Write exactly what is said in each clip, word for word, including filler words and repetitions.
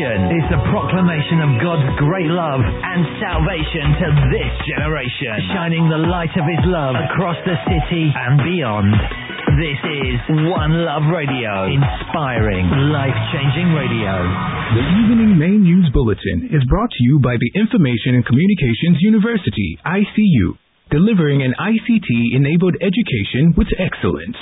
generation is the proclamation of God's great love and salvation to this generation, shining the light of His love across the city and beyond. This is One Love Radio, inspiring, life-changing radio. The Evening Main News Bulletin is brought to you by the Information and Communications University, I C U, delivering an I C T-enabled education with excellence.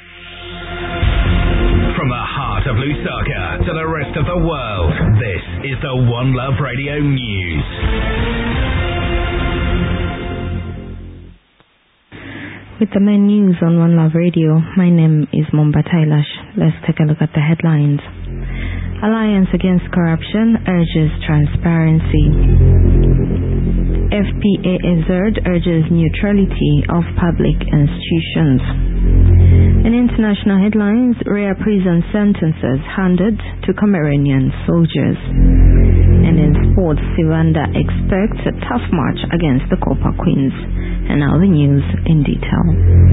From the heart of Lusaka to the rest of the world, this is the One Love Radio News. With the main news on One Love Radio, my name is Momba Tailash. Let's take a look at the headlines. Alliance Against Corruption urges transparency. F P A Z urges neutrality of public institutions. In international headlines, rare prison sentences handed to Cameroonian soldiers. And in sports, Sivanda expects a tough match against the Copper Queens. And now the news in detail.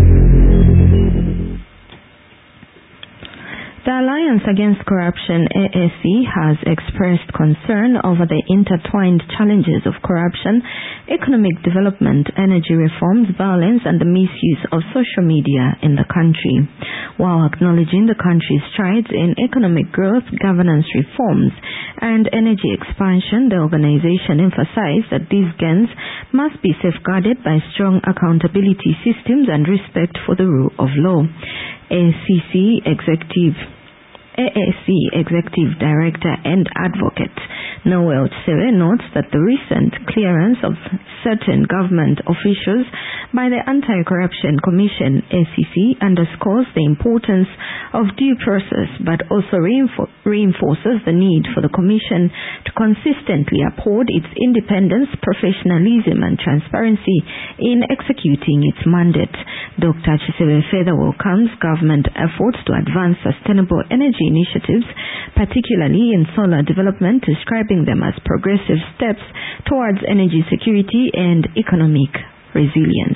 The Alliance Against Corruption, A A C, has expressed concern over the intertwined challenges of corruption, economic development, energy reforms, violence, and the misuse of social media in the country. While acknowledging the country's strides in economic growth, governance reforms, and energy expansion, the organization emphasized that these gains must be safeguarded by strong accountability systems and respect for the rule of law. A C C Executive A A C Executive Director and Advocate Noel Tsere notes that the recent clearance of certain government officials by the Anti-Corruption Commission A C C underscores the importance of due process, but also reinfor- reinforces the need for the Commission to consistently uphold its independence, professionalism and transparency in executing its mandate. Doctor Tsere further welcomes government efforts to advance sustainable energy initiatives, particularly in solar development, describing them as progressive steps towards energy security and economic resilience.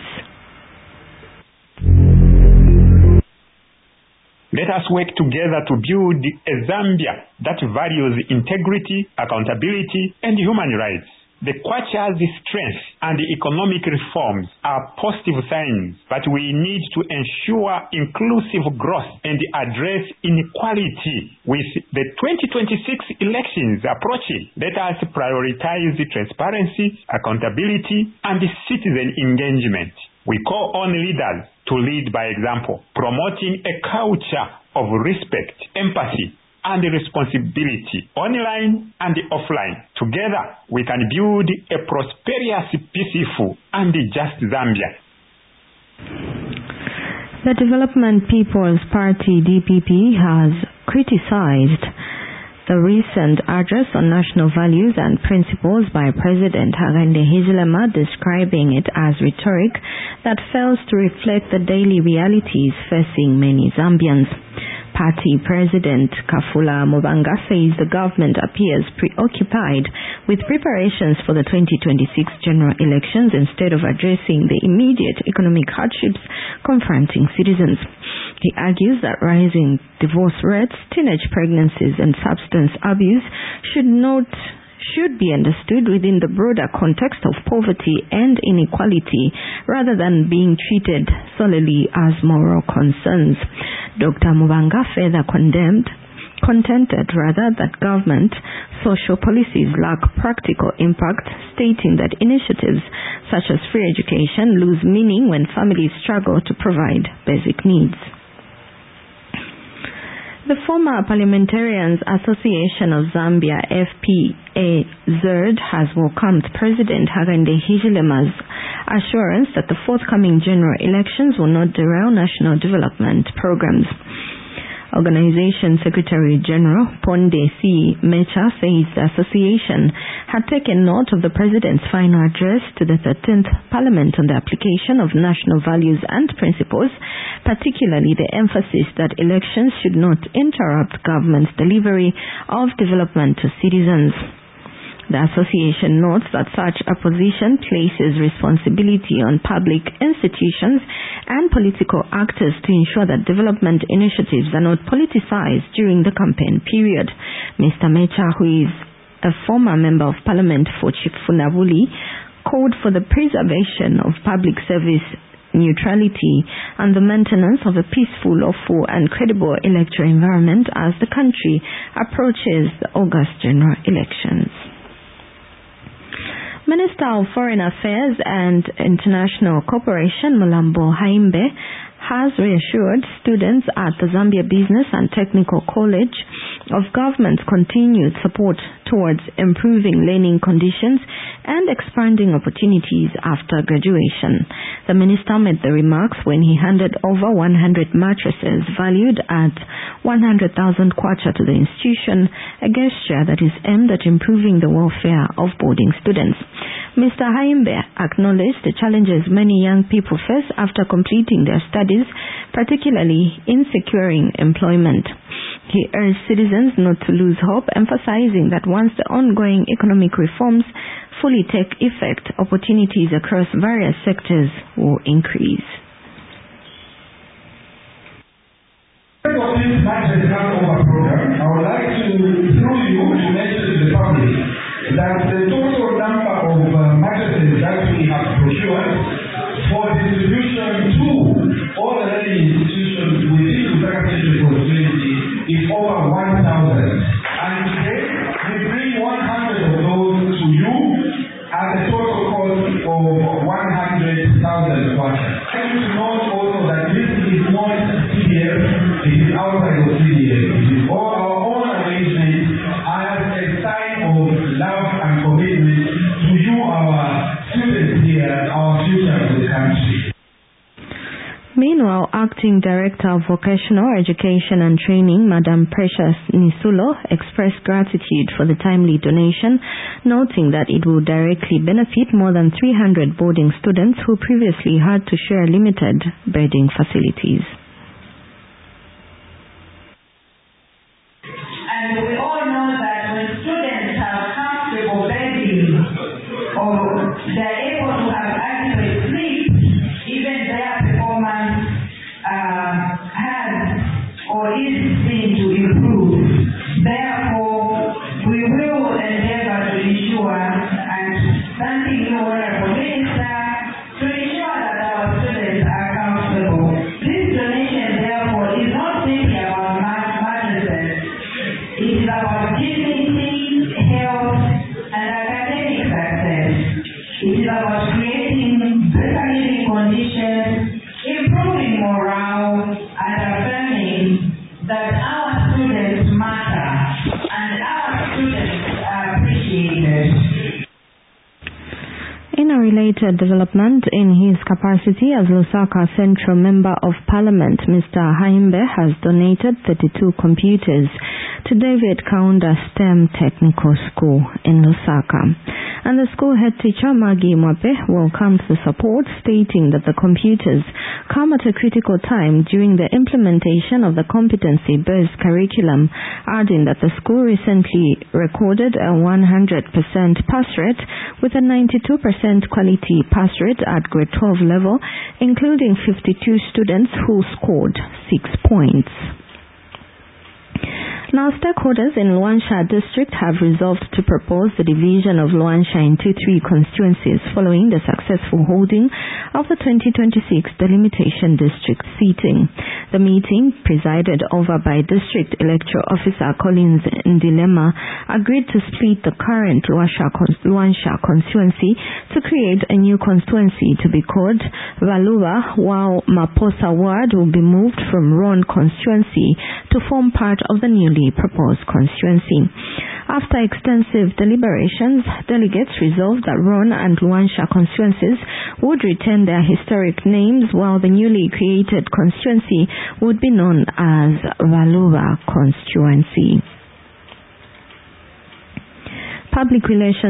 Let us work together to build a Zambia that values integrity, accountability, and human rights. The Kwacha's strength and the economic reforms are positive signs, but we need to ensure inclusive growth and address inequality. With the twenty twenty-six elections approaching, let us prioritize transparency, accountability, and citizen engagement. We call on leaders to lead by example, promoting a culture of respect, empathy, and responsibility, online and offline. Together, we can build a prosperous, peaceful, and just Zambia. The Development People's Party, D P P, has criticized the recent address on national values and principles by President Hakainde Hichilema, describing it as rhetoric that fails to reflect the daily realities facing many Zambians. Party President Kafula Mubanga says the government appears preoccupied with preparations for the twenty twenty-six general elections instead of addressing the immediate economic hardships confronting citizens. He argues that rising divorce rates, teenage pregnancies, and substance abuse should not should be understood within the broader context of poverty and inequality rather than being treated solely as moral concerns. Doctor Mubanga further condemned contended rather that government social policies lack practical impact, stating that initiatives such as free education lose meaning when families struggle to provide basic needs. The former Parliamentarians Association of Zambia, F P A Z, has welcomed President Hakainde Hichilema's assurance that the forthcoming general elections will not derail national development programs. Organization Secretary General Ponde C. Mecha says the association had taken note of the President's final address to the thirteenth Parliament on the application of national values and principles, particularly the emphasis that elections should not interrupt government's delivery of development to citizens. The association notes that such a position places responsibility on public institutions and political actors to ensure that development initiatives are not politicized during the campaign period. Mister Mecha, who is a former member of parliament for Chifunabuli, called for the preservation of public service neutrality and the maintenance of a peaceful, lawful and credible electoral environment as the country approaches the August general elections. Minister of Foreign Affairs and International Cooperation, Mulambo Haimbe, has reassured students at the Zambia Business and Technical College of government's continued support towards improving learning conditions and expanding opportunities after graduation. The minister made the remarks when he handed over one hundred mattresses valued at one hundred thousand kwacha to the institution, a gesture that is aimed at improving the welfare of boarding students. Mister Haimbe acknowledged the challenges many young people face after completing their studies, particularly in securing employment. He urged citizens not to lose hope, emphasizing that once the ongoing economic reforms fully take effect, opportunities across various sectors will increase. Of this Matches Handover program, I would like to, through you, to mention to the public that the total number of uh, mattresses that we have procured for distribution to all the learning institutions within the Secretary constituency is over one thousand. And today, we bring one hundred of those to you at a total cost of one hundred thousand kwacha. I want to note also that this is not C D F, it is outside of C D F. It is all our own arrangement as a sign of love and commitment to you, our students here, our future of the country. Meanwhile, Acting Director of Vocational Education and Training, Madam Precious Nisulo, expressed gratitude for the timely donation, noting that it will directly benefit more than three hundred boarding students who previously had to share limited bedding facilities. And we all know that when students have comfortable bedding or they're able to have adequate sleep, even their performance uh, has or is seen to improve. Therefore, we will endeavor to ensure and thanking you, Honorable Minister, to ensure that our students are comfortable. This donation, therefore, is not simply about mattresses. It is about dignity, health, and academic success. It is about creating better living conditions, improving morale, and affirming that our students matter and our students are appreciated. In a related development, in his capacity as Lusaka Central Member of Parliament, Mister Haimbe has donated thirty-two computers to David Kaunda STEM Technical School in Lusaka. And the school head teacher, Maggie Mwape, welcomed the support, stating that the computers come at a critical time during the implementation of the competency-based curriculum, adding that the school recently recorded a one hundred percent pass rate with a ninety-two percent quality pass rate at grade twelve level, including fifty-two students who scored six points. Now, stakeholders in Luansha district have resolved to propose the division of Luansha into three constituencies following the successful holding of the twenty twenty-six delimitation district seating. The meeting, presided over by District Electoral Officer Collins Ndilema, agreed to split the current Luansha, Luansha constituency to create a new constituency to be called Valuva, while Maposa ward will be moved from Ron constituency to form part of the newly proposed constituency. After extensive deliberations, delegates resolved that Ron and Luansha constituencies would retain their historic names, while the newly created constituency would be known as Valuva constituency. Public Relations